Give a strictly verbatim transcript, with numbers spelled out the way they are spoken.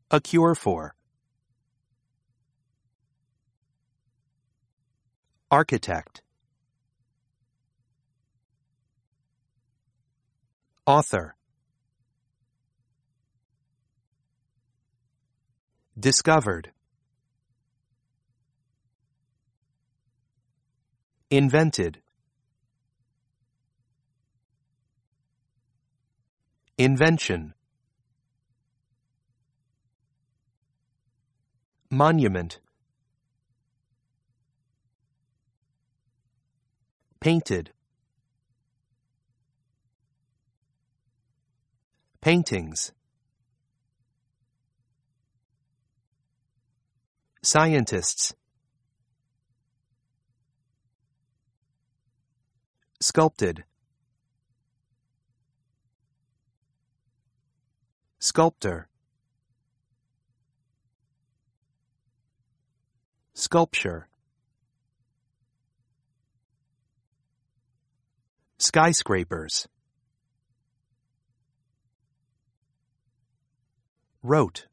A cure for. Architect. Author. Discovered. Invented. Invention. Monument. Painted. Paintings. Scientists. Sculpted. Sculptor. Sculpture. Skyscrapers. Wrote.